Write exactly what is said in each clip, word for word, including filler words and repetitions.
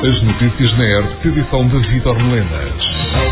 As notícias na R T P, edição de Vítor Melenas.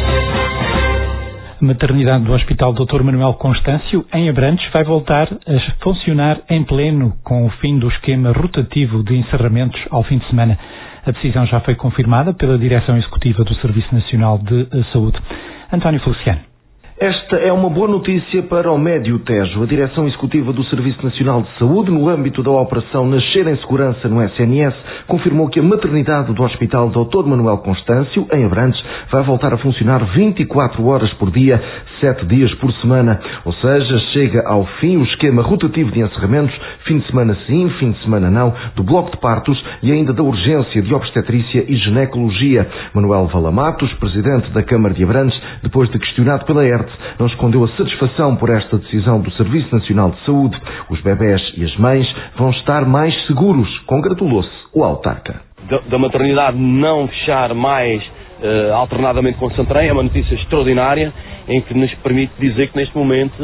A maternidade do Hospital doutor Manuel Constâncio, em Abrantes, vai voltar a funcionar em pleno com o fim do esquema rotativo de encerramentos ao fim de semana. A decisão já foi confirmada pela Direção Executiva do Serviço Nacional de Saúde. António Feliciano. Esta é uma boa notícia para o Médio Tejo. A Direção Executiva do Serviço Nacional de Saúde, no âmbito da operação Nascer em Segurança no S N S, confirmou que a maternidade do Hospital doutor Manuel Constâncio, em Abrantes, vai voltar a funcionar vinte e quatro horas por dia, sete dias por semana. Ou seja, chega ao fim o esquema rotativo de encerramentos, fim de semana sim, fim de semana não, do bloco de partos e ainda da urgência de obstetrícia e ginecologia. Manuel Valamatos, presidente da Câmara de Abrantes, depois de questionado pela R T, não escondeu a satisfação por esta decisão do Serviço Nacional de Saúde. Os bebés e as mães vão estar mais seguros, congratulou-se o autarca. Da, da maternidade não fechar mais uh, alternadamente com Santarém é uma notícia extraordinária, em que nos permite dizer que neste momento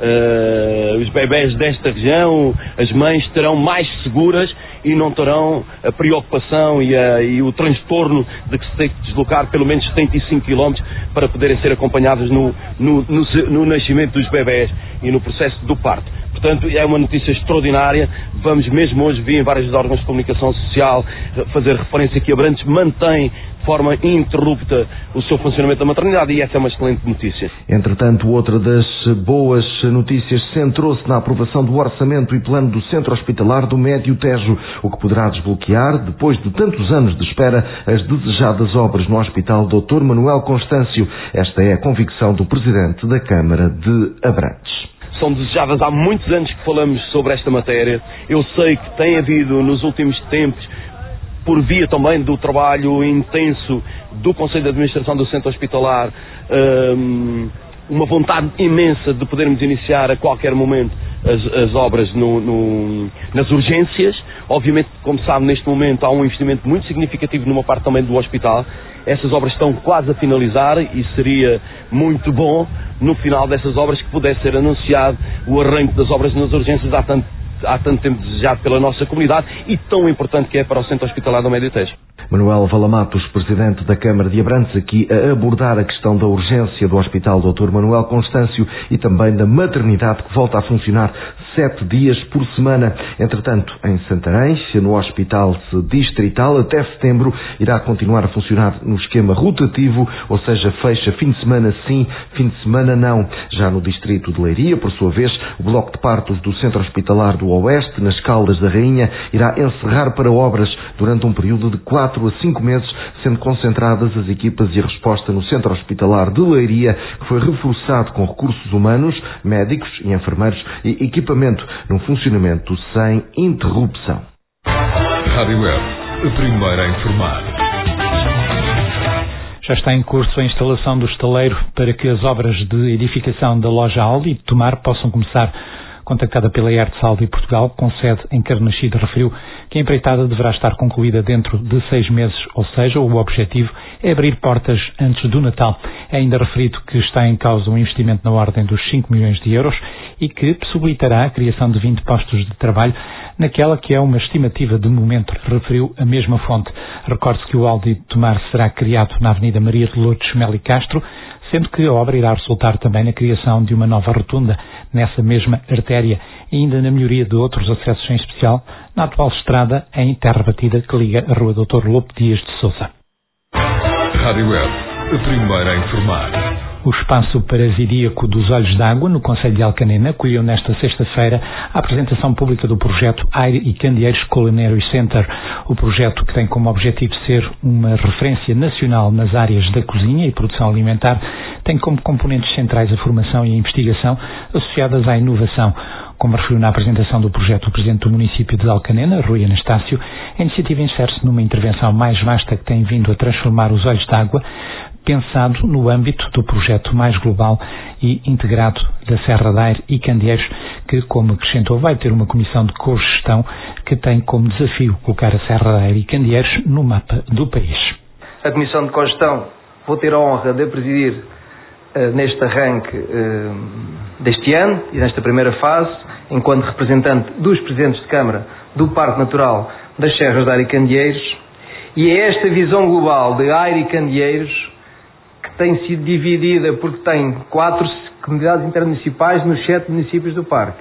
uh, os bebés desta região, as mães terão mais seguras e não terão a preocupação e, a, e o transtorno de que se tem que deslocar pelo menos setenta e cinco quilómetros para poderem ser acompanhados no, no, no, no nascimento dos bebés e no processo do parto. Portanto, é uma notícia extraordinária. Vamos mesmo hoje vir em vários órgãos de comunicação social fazer referência que Abrantes mantém de forma ininterrupta o seu funcionamento da maternidade, e essa é uma excelente notícia. Entretanto, outra das boas notícias centrou-se na aprovação do orçamento e plano do Centro Hospitalar do Médio Tejo, o que poderá desbloquear, depois de tantos anos de espera, as desejadas obras no Hospital doutor Manuel Constâncio. Esta é a convicção do Presidente da Câmara de Abrantes. São desejadas há muitos anos que falamos sobre esta matéria. Eu sei que tem havido nos últimos tempos, por via também do trabalho intenso do Conselho de Administração do Centro Hospitalar, um, uma vontade imensa de podermos iniciar a qualquer momento as, as obras no, no, nas urgências. Obviamente, como sabe, neste momento há um investimento muito significativo numa parte também do hospital. Essas obras estão quase a finalizar e seria muito bom, no final dessas obras, que pudesse ser anunciado o arranque das obras nas urgências há tanto, há tanto tempo desejado pela nossa comunidade e tão importante que é para o Centro Hospitalar do Médio Tejo. Manuel Valamatos, presidente da Câmara de Abrantes, aqui a abordar a questão da urgência do Hospital doutor Manuel Constâncio e também da maternidade, que volta a funcionar sete dias por semana. Entretanto, em Santarém, no Hospital Distrital, até setembro, irá continuar a funcionar no esquema rotativo, ou seja, fecha fim de semana sim, fim de semana não. Já no Distrito de Leiria, por sua vez, o bloco de partos do Centro Hospitalar do Oeste, nas Caldas da Rainha, irá encerrar para obras durante um período de quatro a cinco meses, sendo concentradas as equipas e a resposta no Centro Hospitalar de Leiria, que foi reforçado com recursos humanos, médicos e enfermeiros e equipamento num funcionamento sem interrupção. Rádio Web, a primeira a informar. Já está em curso a instalação do estaleiro para que as obras de edificação da loja Aldi de Tomar possam começar. Contactada pela R T Aldi Portugal, com sede em Carnachide, referiu que a empreitada deverá estar concluída dentro de seis meses, ou seja, o objetivo é abrir portas antes do Natal. É ainda referido que está em causa um investimento na ordem dos cinco milhões de euros e que possibilitará a criação de vinte postos de trabalho naquela que é uma estimativa de momento, referiu a mesma fonte. Recorde-se que o Aldi de Tomar será criado na Avenida Maria de Lourdes Meli Castro, sendo que a obra irá resultar também na criação de uma nova rotunda nessa mesma artéria e ainda na melhoria de outros acessos, em especial na atual estrada em terra batida que liga a Rua doutor Lope Dias de Sousa. Rádio Web, a primeira a informar. O Espaço Parasidíaco dos Olhos d'Água, no Concelho de Alcanena, acolheu nesta sexta-feira a apresentação pública do projeto Aire e Candeeiros Culinary Center. O projeto, que tem como objetivo ser uma referência nacional nas áreas da cozinha e produção alimentar, tem como componentes centrais a formação e a investigação associadas à inovação. Como referiu na apresentação do projeto o Presidente do município de Alcanena, Rui Anastácio, a iniciativa insere-se numa intervenção mais vasta que tem vindo a transformar os olhos d'água, pensado no âmbito do projeto mais global e integrado da Serra da Aire e Candeeiros, que, como acrescentou, vai ter uma comissão de cogestão que tem como desafio colocar a Serra da Aire e Candeeiros no mapa do país. A comissão de cogestão vou ter a honra de presidir uh, neste arranque uh, deste ano e nesta primeira fase, enquanto representante dos presidentes de Câmara do Parque Natural das Serras da Aire e Candeeiros, E é esta visão global de Aire e Candeeiros que tem sido dividida porque tem quatro comunidades intermunicipais nos sete municípios do parque.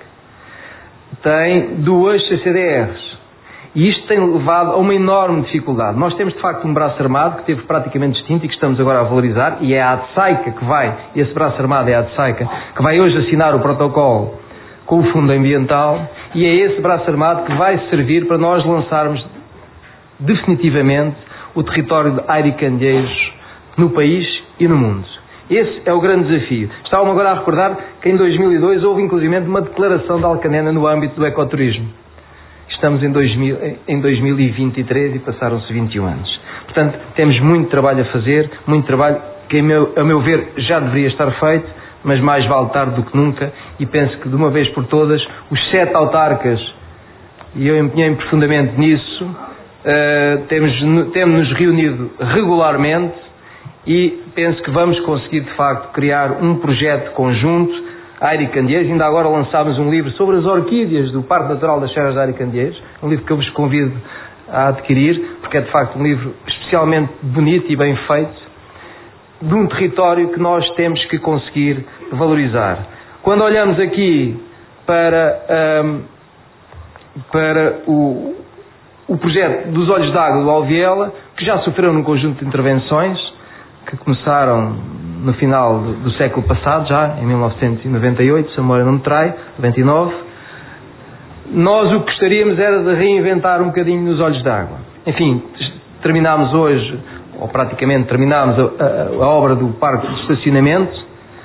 Tem duas C C D Rs. E isto tem levado a uma enorme dificuldade. Nós temos, de facto, um braço armado que teve praticamente extinto e que estamos agora a valorizar, e é a ADSAICA que vai, esse braço armado é a ADSAICA, que vai hoje assinar o protocolo com o Fundo Ambiental, e é esse braço armado que vai servir para nós lançarmos definitivamente o território de Aire e Candeeiros no país e no mundo. Esse é o grande desafio. Estava-me agora a recordar que em dois mil e dois houve inclusivamente uma declaração de Alcanena no âmbito do ecoturismo. Estamos em, dois mil, em dois mil e vinte e três e passaram-se vinte e um anos. Portanto, temos muito trabalho a fazer, muito trabalho que, a meu, a meu ver, já deveria estar feito, mas mais vale tarde do que nunca, e penso que de uma vez por todas, os sete autarcas, e eu empenhei-me profundamente nisso, uh, temos, temos nos reunido regularmente e penso que vamos conseguir de facto criar um projeto conjunto. Aire e Candeeiros, ainda agora lançámos um livro sobre as orquídeas do Parque Natural das Serras de Aire e Candeeiros, um livro que eu vos convido a adquirir, porque é de facto um livro especialmente bonito e bem feito, de um território que nós temos que conseguir valorizar. Quando olhamos aqui para, um, para o, o projeto dos Olhos d'Água do Alviela, que já sofreu num conjunto de intervenções, que começaram no final do, do século passado, já em mil novecentos e noventa e oito, se a memória não me trai, noventa e nove, nós o que gostaríamos era de reinventar um bocadinho nos Olhos d'Água. Enfim, terminámos hoje, ou praticamente terminámos a, a, a obra do parque de estacionamento,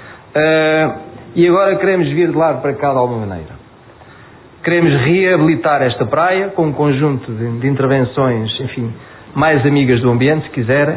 uh, e agora queremos vir de lá para cá de alguma maneira. Queremos reabilitar esta praia com um conjunto de, de intervenções, enfim, mais amigas do ambiente, se quiserem.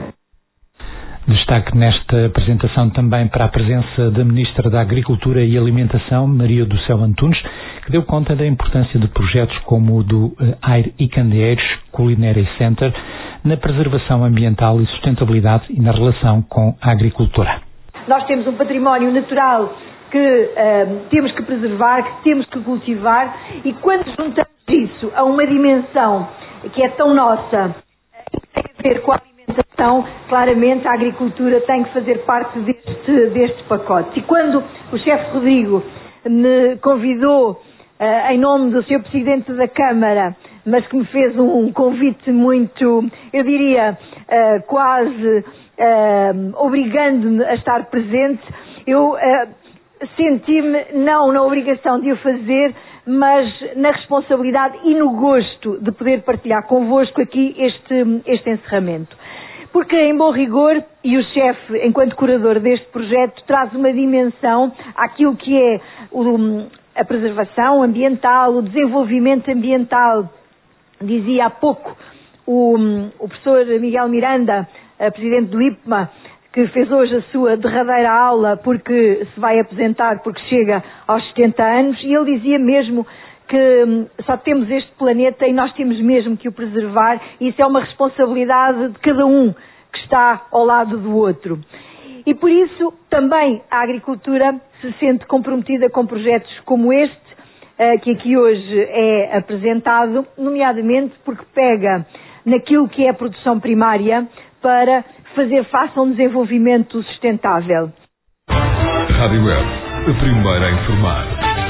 Destaque nesta apresentação também para a presença da Ministra da Agricultura e Alimentação, Maria do Céu Antunes, que deu conta da importância de projetos como o do Aire e Candeeiros Culinary Center na preservação ambiental e sustentabilidade e na relação com a agricultura. Nós temos um património natural que uh, temos que preservar, que temos que cultivar, e quando juntamos isso a uma dimensão que é tão nossa, que tem a ver com a alimentação, claramente a agricultura tem que fazer parte deste, deste pacote. E quando o chefe Rodrigo me convidou, uh, em nome do senhor Presidente da Câmara, mas que me fez um, um convite muito, eu diria, uh, quase uh, obrigando-me a estar presente, eu uh, senti-me não na obrigação de o fazer, mas na responsabilidade e no gosto de poder partilhar convosco aqui este, este encerramento. Porque, em bom rigor, e o chefe, enquanto curador deste projeto, traz uma dimensão àquilo que é o, a preservação ambiental, o desenvolvimento ambiental. Dizia há pouco o, o professor Miguel Miranda, presidente do I P M A, que fez hoje a sua derradeira aula porque se vai aposentar porque chega aos setenta anos, e ele dizia mesmo que só temos este planeta e nós temos mesmo que o preservar, e isso é uma responsabilidade de cada um que está ao lado do outro. E por isso também a agricultura se sente comprometida com projetos como este, que aqui hoje é apresentado, nomeadamente porque pega naquilo que é a produção primária para fazer face a um desenvolvimento sustentável. Rádio Web, a primeira a informar.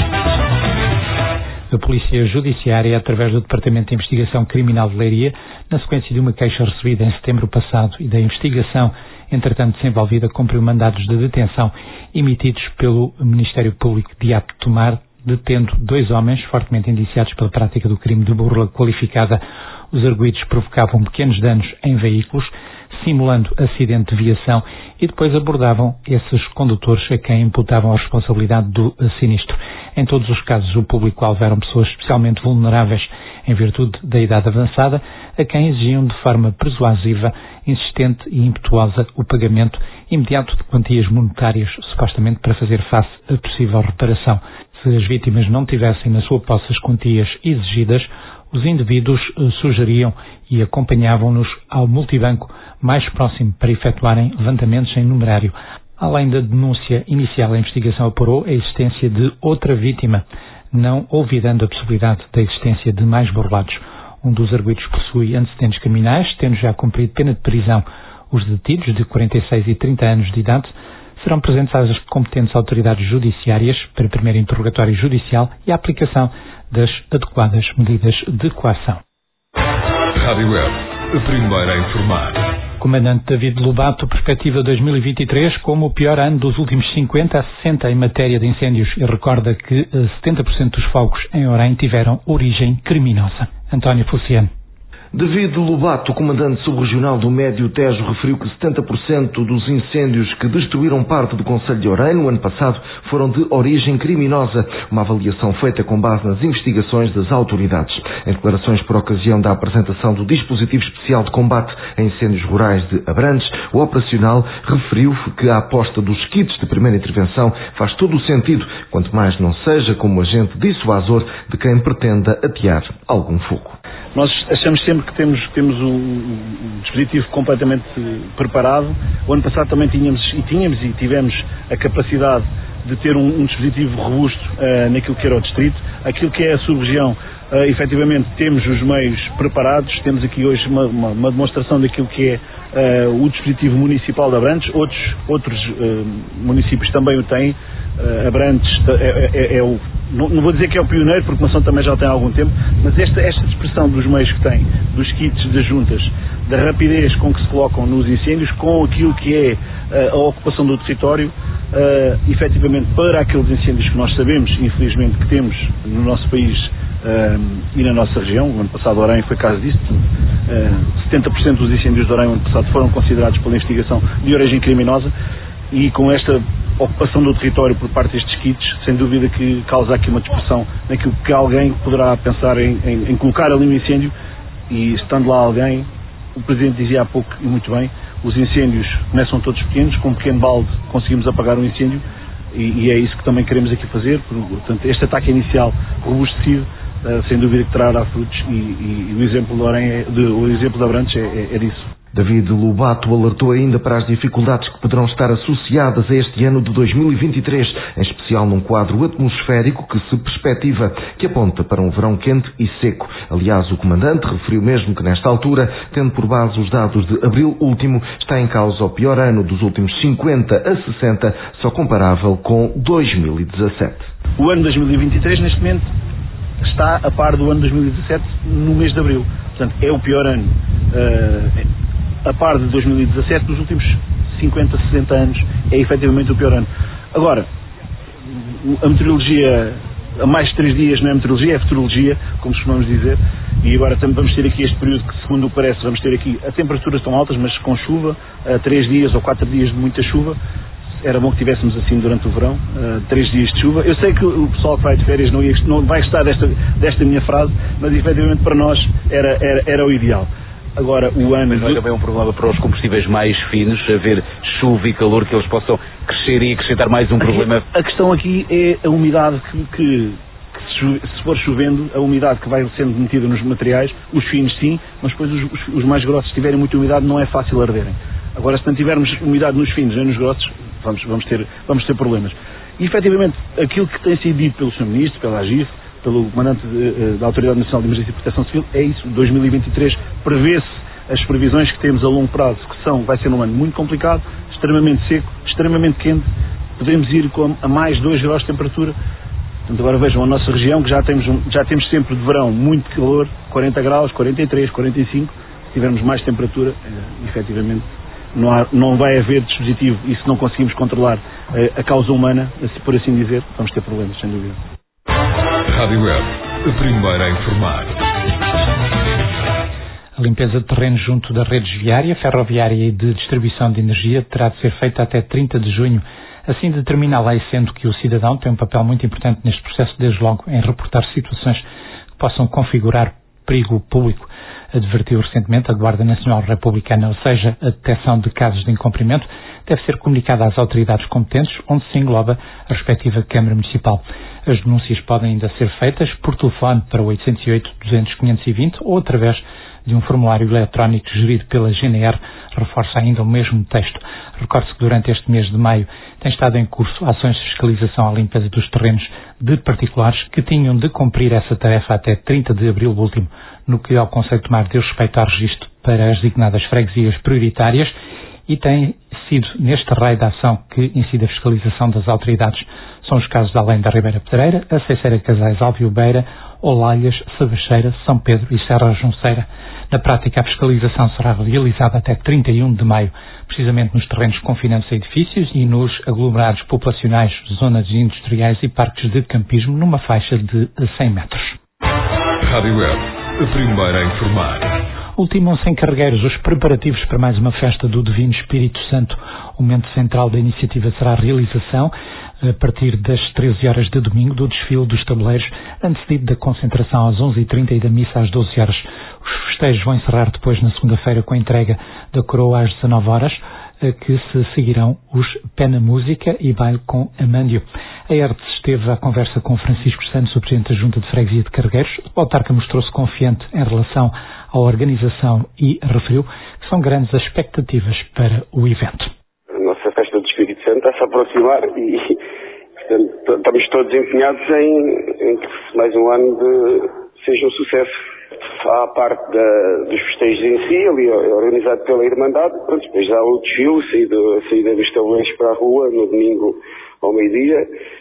A Polícia Judiciária, através do Departamento de Investigação Criminal de Leiria, na sequência de uma queixa recebida em setembro passado e da investigação, entretanto desenvolvida, cumpriu mandados de detenção emitidos pelo Ministério Público de Ato Tomar, detendo dois homens fortemente indiciados pela prática do crime de burla qualificada. Os arguidos provocavam pequenos danos em veículos, simulando acidente de viação, e depois abordavam esses condutores a quem imputavam a responsabilidade do sinistro. Em todos os casos, o público-alvo eram pessoas especialmente vulneráveis em virtude da idade avançada, a quem exigiam de forma persuasiva, insistente e impetuosa o pagamento imediato de quantias monetárias, supostamente para fazer face a possível reparação. Se as vítimas não tivessem na sua posse as quantias exigidas, os indivíduos sugeriam e acompanhavam-nos ao multibanco mais próximo para efetuarem levantamentos em numerário. Além da denúncia inicial, a investigação apurou a existência de outra vítima, não olvidando a possibilidade da existência de mais burlados. Um dos arguidos possui antecedentes criminais, tendo já cumprido pena de prisão. Os detidos, de quarenta e seis e trinta anos de idade, serão presentes às competentes autoridades judiciárias para primeiro interrogatório judicial e a aplicação das adequadas medidas de coação. Rádio Web, a primeira a informar. Comandante David Lobato perspectiva dois mil e vinte e três como o pior ano dos últimos cinquenta a sessenta em matéria de incêndios e recorda que setenta por cento dos fogos em Orem tiveram origem criminosa. António Fuciano. David Lobato, comandante subregional do Médio Tejo, referiu que setenta por cento dos incêndios que destruíram parte do concelho de Orem no ano passado foram de origem criminosa, uma avaliação feita com base nas investigações das autoridades. Em declarações por ocasião da apresentação do dispositivo especial de combate a incêndios rurais de Abrantes, o operacional referiu que a aposta dos kits de primeira intervenção faz todo o sentido, quanto mais não seja como agente dissuasor de quem pretenda atear algum fogo. Nós achamos sempre que temos, temos o, o dispositivo completamente preparado. O ano passado também tínhamos e tínhamos e tivemos a capacidade de ter um, um dispositivo robusto uh, naquilo que era o distrito. Aquilo que é a sub-região, uh, efetivamente temos os meios preparados. Temos aqui hoje uma, uma, uma demonstração daquilo que é uh, o dispositivo municipal de Abrantes. Outros, outros uh, municípios também o têm. Uh, Abrantes é, é, é o, não, não vou dizer que é o pioneiro, porque a Mação também já tem há algum tempo, mas esta, esta expressão dos meios que tem, dos kits das juntas, da rapidez com que se colocam nos incêndios, com aquilo que é uh, a ocupação do território, uh, efetivamente para aqueles incêndios que nós sabemos, infelizmente, que temos no nosso país uh, e na nossa região. O ano passado Orem foi caso disso. Uh, setenta por cento dos incêndios de Orem no ano passado foram considerados pela investigação de origem criminosa, e com esta ocupação do território por parte destes kits, sem dúvida que causa aqui uma dispersão naquilo que alguém poderá pensar em, em, em colocar ali um incêndio, e estando lá alguém, o Presidente dizia há pouco e muito bem, os incêndios começam todos pequenos, com um pequeno balde conseguimos apagar um incêndio, e, e é isso que também queremos aqui fazer. Portanto, este ataque inicial robustecido, uh, sem dúvida que trará frutos, e, e, e o exemplo de Orem, é, de, o exemplo de Abrantes é, é, é disso. David Lobato alertou ainda para as dificuldades que poderão estar associadas a este ano de dois mil e vinte e três, em especial num quadro atmosférico que se perspectiva, que aponta para um verão quente e seco. Aliás, o comandante referiu mesmo que nesta altura, tendo por base os dados de abril último, está em causa o pior ano dos últimos cinquenta a sessenta, só comparável com dois mil e dezassete. O ano dois mil e vinte e três, neste momento, está a par do ano dois mil e dezassete no mês de abril. Portanto, é o pior ano. Uh, a par de dois mil e dezassete, dos últimos cinquenta, sessenta anos, é efetivamente o pior ano. Agora, a meteorologia, a mais de três dias não é meteorologia, é futurologia, como costumamos dizer, e agora também vamos ter aqui este período que, segundo o que parece, vamos ter aqui, a temperaturas estão altas, mas com chuva, a três dias ou quatro dias de muita chuva. Era bom que tivéssemos assim durante o verão, uh, três dias de chuva. Eu sei que o pessoal que vai de férias não, ia, não vai gostar desta, desta minha frase, mas efetivamente para nós era, era, era o ideal. Agora, o ano... Mas não é também um problema para os combustíveis mais finos, haver chuva e calor, que eles possam crescer e acrescentar mais um problema? A questão aqui é a umidade que, que, que se for chovendo, a umidade que vai sendo metida nos materiais, os finos sim, mas depois os, os, os mais grossos, se tiverem muita umidade, não é fácil arderem. Agora, se não tivermos umidade nos finos nem nos grossos, vamos, vamos, ter, vamos ter problemas. E, efetivamente, aquilo que tem sido dito pelo senhor Ministro, pela A G I F, pelo comandante de, da Autoridade Nacional de Emergência e Proteção Civil, é isso. dois mil e vinte e três prevê-se as previsões que temos a longo prazo, que são, vai ser um ano muito complicado, extremamente seco, extremamente quente, podemos ir com a mais dois graus de temperatura. Portanto, agora vejam a nossa região, que já temos, já temos sempre de verão muito calor, quarenta graus, quarenta e três, quarenta e cinco, se tivermos mais temperatura, eh, efetivamente, não, há, não vai haver dispositivo, e se não conseguimos controlar eh, a causa humana, por assim dizer, vamos ter problemas, sem dúvida. Rádio Web, a primeira a informar. A limpeza de terrenos junto das redes viária, ferroviária e de distribuição de energia terá de ser feita até trinta de junho. Assim determina a lei, sendo que o cidadão tem um papel muito importante neste processo, desde logo em reportar situações que possam configurar perigo público. Advertiu recentemente a Guarda Nacional Republicana, ou seja, a detecção de casos de incumprimento deve ser comunicada às autoridades competentes, onde se engloba a respectiva Câmara Municipal. As denúncias podem ainda ser feitas por telefone para oitocentos e oito, duzentos, quinhentos e vinte ou através de um formulário eletrónico gerido pela G N R, reforça ainda o mesmo texto. Recorde-se que durante este mês de maio tem estado em curso ações de fiscalização à limpeza dos terrenos de particulares que tinham de cumprir essa tarefa até trinta de abril último, no que ao Conselho de Tomar diz respeito ao registro para as designadas freguesias prioritárias, e tem sido neste raio de ação que incide a fiscalização das autoridades. São os casos de Além da Ribeira Pedreira, a Ceiceira Casais Alviobeira, Olalhas, Sabacheira, São Pedro e Serra Junceira. Na prática, a fiscalização será realizada até trinta e um de maio, precisamente nos terrenos confinantes a edifícios e nos aglomerados populacionais, zonas industriais e parques de campismo, numa faixa de cem metros. Rádio Web, a primeira a informar. Ultimam-se em Carregueiros os preparativos para mais uma festa do Divino Espírito Santo. O momento central da iniciativa será a realização, a partir das treze horas de domingo, do desfile dos tabuleiros, antecedido da concentração às onze e trinta e da missa às doze horas. Os festejos vão encerrar depois na segunda-feira com a entrega da coroa às dezanove horas, que se seguirão os Pé na Música e baile com Amândio. A Hertz esteve à conversa com Francisco Santos, o Presidente da Junta de Freguesia de Carregueiros. O autarca mostrou-se confiante em relação à organização e referiu que são grandes as expectativas para o evento. A nossa festa do Espírito Santo está a se aproximar e, portanto, estamos todos empenhados em, em que mais um ano de, seja um sucesso. Há a parte da, dos festejos em si, ali organizado pela Irmandade, pronto, depois há o desfile, a saída, a saída dos tabuleiros para a rua no domingo ao meio-dia,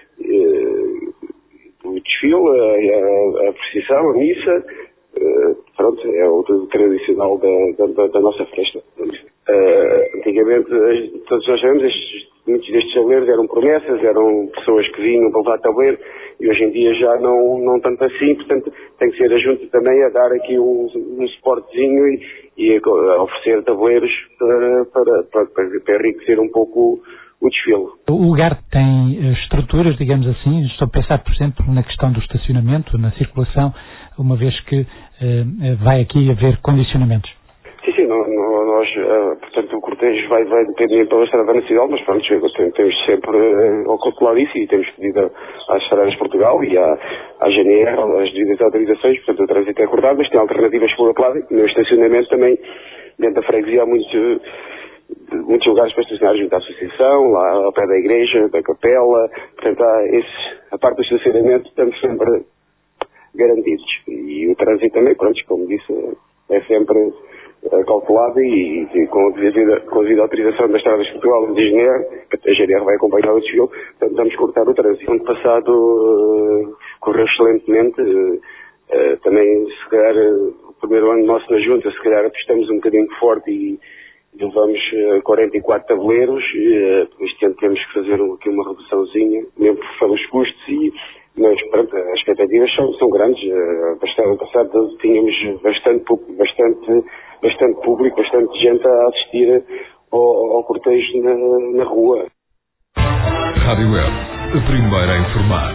o desfile, a, a, a procissão, a missa, pronto, é o tradicional da, da, da nossa festa. Uh, antigamente, todos nós sabemos, estes, muitos destes tabuleiros eram promessas, eram pessoas que vinham para levar tabuleiro, e hoje em dia já não, não tanto assim, portanto tem que ser a Junta também a dar aqui um, um suportezinho e, e a oferecer tabuleiros para, para, para, para enriquecer um pouco o desfile. O lugar tem estruturas, digamos assim, estou a pensar, por exemplo, na questão do estacionamento, na circulação, uma vez que eh, vai aqui haver condicionamentos. Sim, sim, nós, nós uh, portanto, o cortejo vai, vai depender pela Estrada Nacional, mas pronto, temos sempre uh, calculado isso e temos pedido às Estradas de Portugal e à, à G N R as devidas autorizações, portanto o trânsito é acordado, mas tem alternativas por outro lado, e no estacionamento também, dentro da freguesia há muitos, muitos lugares para estacionar junto à associação, lá ao pé da igreja, da capela, portanto há esses, a parte do estacionamento estamos sempre garantidos. E o trânsito também, pronto, como disse, é sempre calculado e, e com, a devida, com a devida autorização das Estradas de Portugal e da G N R, a G N R vai acompanhar o desfile, portanto vamos cortar o trânsito. Ano passado uh, correu excelentemente, uh, uh, também se calhar uh, o primeiro ano nosso na Junta, se calhar apostamos um bocadinho forte e, e levamos uh, quarenta e quatro tabuleiros, uh, este ano temos que fazer aqui uma reduçãozinha, mesmo pelos custos, e, mas pronto, as expectativas são, são grandes. Uh, bastante, ano passado tínhamos bastante, bastante bastante público, bastante gente a assistir ao, ao cortejo na, na rua. Rádio Web, a primeira a informar.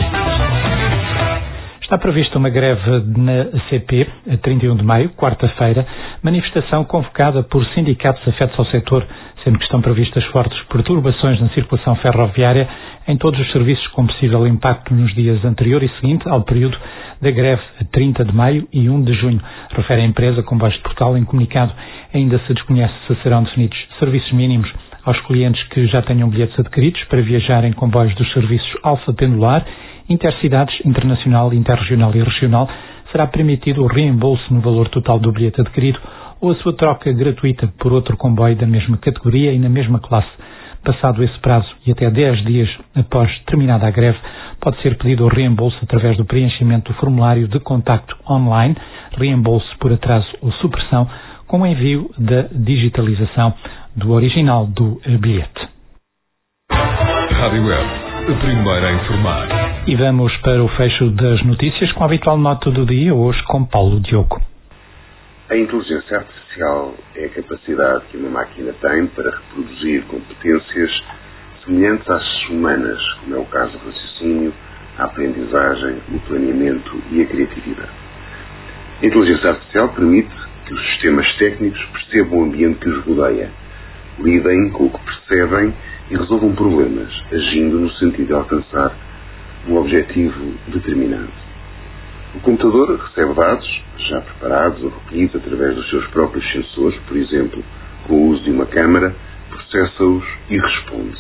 Está prevista uma greve na C P, a trinta e um de maio, quarta-feira, manifestação convocada por sindicatos afetos ao setor, sendo que estão previstas fortes perturbações na circulação ferroviária em todos os serviços com possível impacto nos dias anterior e seguinte ao período da greve, trinta de maio e um de junho. Refere a empresa Comboios de Portugal em comunicado. Ainda se desconhece se serão definidos serviços mínimos aos clientes que já tenham bilhetes adquiridos para viajar em comboios dos serviços Alfa Pendular, Intercidades, Internacional, Interregional e Regional. Será permitido o reembolso no valor total do bilhete adquirido ou a sua troca gratuita por outro comboio da mesma categoria e na mesma classe. Passado esse prazo e até dez dias após terminada a greve, pode ser pedido o reembolso através do preenchimento do formulário de contacto online, reembolso por atraso ou supressão, com o envio da digitalização do original do bilhete. Rádio Web, a primeira a informar. E vamos para o fecho das notícias com a habitual nota do dia, hoje com Paulo Diogo. A inteligência artificial é a capacidade que uma máquina tem para reproduzir competências semelhantes às humanas, como é o caso do raciocínio, a aprendizagem, o planeamento e a criatividade. A inteligência artificial permite que os sistemas técnicos percebam o ambiente que os rodeia, lidem com o que percebem e resolvam problemas, agindo no sentido de alcançar um objetivo determinado. O computador recebe dados já preparados ou recolhidos através dos seus próprios sensores, por exemplo, com o uso de uma câmara, processa-os e responde.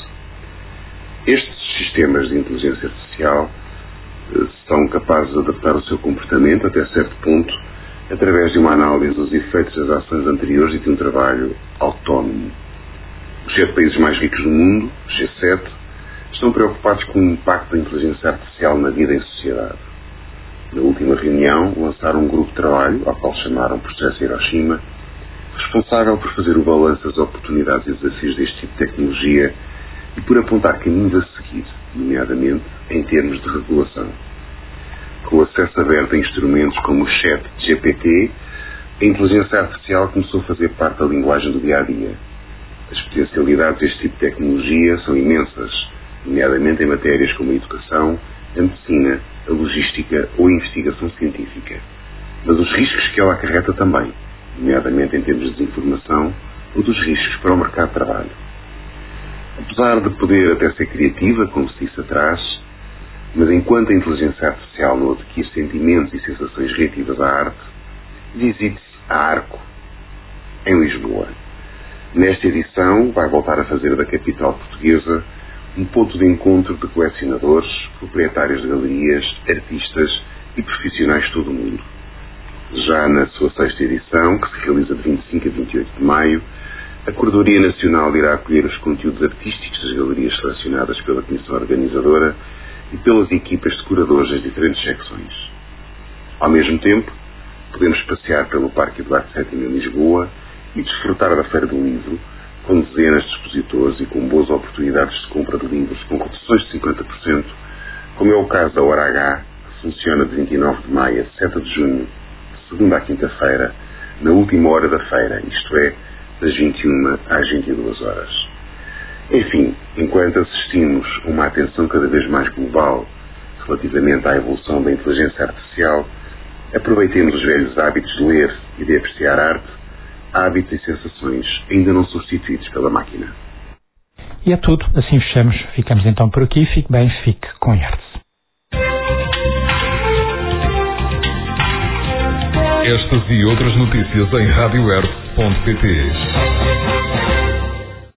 Estes sistemas de inteligência artificial são capazes de adaptar o seu comportamento até certo ponto através de uma análise dos efeitos das ações anteriores e de um trabalho autónomo. Os sete países mais ricos do mundo, G sete, estão preocupados com o impacto da inteligência artificial na vida em sociedade. Na última reunião, lançaram um grupo de trabalho, ao qual chamaram Processo Hiroshima, responsável por fazer o balanço das oportunidades e desafios deste tipo de tecnologia e por apontar caminhos a seguir, nomeadamente em termos de regulação. Com o acesso aberto a instrumentos como o Chat G P T, a inteligência artificial começou a fazer parte da linguagem do dia-a-dia. As potencialidades deste tipo de tecnologia são imensas, nomeadamente em matérias como a educação, a medicina, a logística ou a investigação científica. Mas os riscos que ela acarreta também, nomeadamente em termos de desinformação ou dos riscos para o mercado de trabalho. Apesar de poder até ser criativa, como se disse atrás, mas enquanto a inteligência artificial não adquire sentimentos e sensações reativas à arte, visite-se a Arco, em Lisboa. Nesta edição, vai voltar a fazer da capital portuguesa um ponto de encontro de colecionadores, proprietários de galerias, artistas e profissionais de todo o mundo. Já na sua sexta edição, que se realiza de vinte e cinco a vinte e oito de maio, a Curadoria Nacional irá acolher os conteúdos artísticos das galerias selecionadas pela Comissão Organizadora e pelas equipas de curadores das diferentes secções. Ao mesmo tempo, podemos passear pelo Parque Eduardo sétimo em Lisboa e desfrutar da Feira do Livro, com dezenas de expositores e com boas oportunidades de compra de livros com reduções de cinquenta por cento, como é o caso da Hora H, que funciona de vinte e nove de maio a sete de junho, de segunda à quinta-feira, na última hora da feira, isto é, das vinte e uma às vinte e duas horas. Enfim, enquanto assistimos a uma atenção cada vez mais global relativamente à evolução da inteligência artificial, aproveitemos os velhos hábitos de ler e de apreciar arte, hábitos e sensações ainda não substituídos pela máquina. E é tudo, assim fechamos. Ficamos então por aqui. Fique bem, fique com Hertz. Estas e outras notícias em rádio hertz ponto pt.